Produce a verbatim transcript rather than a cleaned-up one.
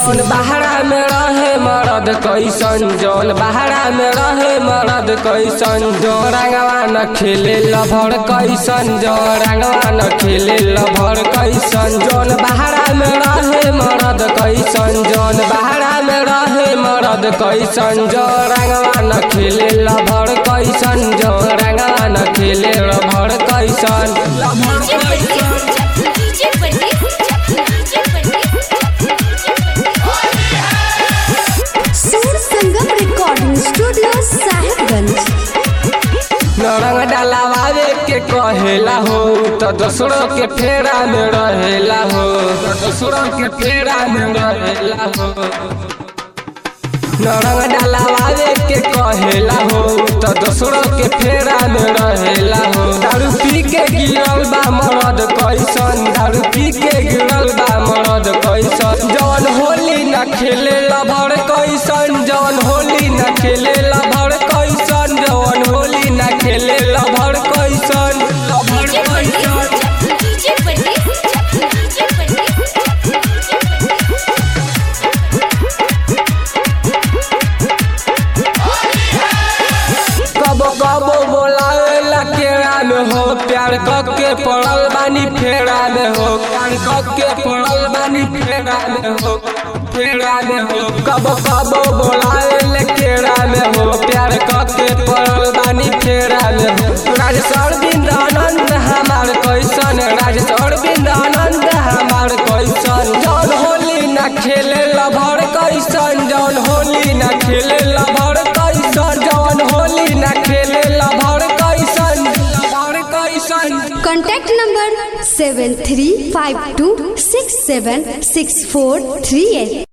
जौन बहरा में रहे मरद कैसन, जौन बहरा में रहे मरद कैसन, जो रंगवा न खेले लभर कैसन, जो रंगवा न खेले लभर कैसन, जौन बहरा में रहे मरद कैसन, जौन बहरा में रहे मरद कैसन, जो रंगवा न खेले लभर कैसन, जो रंगवा न खेले लभर कैसन, लभर कैसन। Sangam recording studio Sahibganj. रंग डलावे के कहेला हो तो दूसरों के फेरा में रहेला हो, तो दूसरों के फेरा में रहेला हो। रंग डलावे के कहेला हो तो दूसरों के फेरा में रहेला हो। दारू पी के गिरल बा मरद कैसन, दारू पी के गिरल बा मरद कैसन, जौन होली न खेले लभर कैसन, जौन होली न खेले लभर कैसन, जौन होली न खेले लभर कैसन, लभर कैसन। कबो कबो बोलावेला केरा में हो, प्यार कके पड़ल बानी फेरा में हो, प्यार कके पड़ल बानी फेरा में हो, फेरा में हो। कबो कबो बोलावेला केरा में हो, प्यार कके पड़ल बानी फेरा में हो। राजेश अरविंद आनंद हमार कैसन, राजेश अरविंद आनंद हमार कैसन, जौन होली न खेले लभर कैसन, जौन होली न खेले लभर कैसन, जौन होली न खेले लभर कैसन, लभर कैसन। Contact number seven three five two six seven six four three at.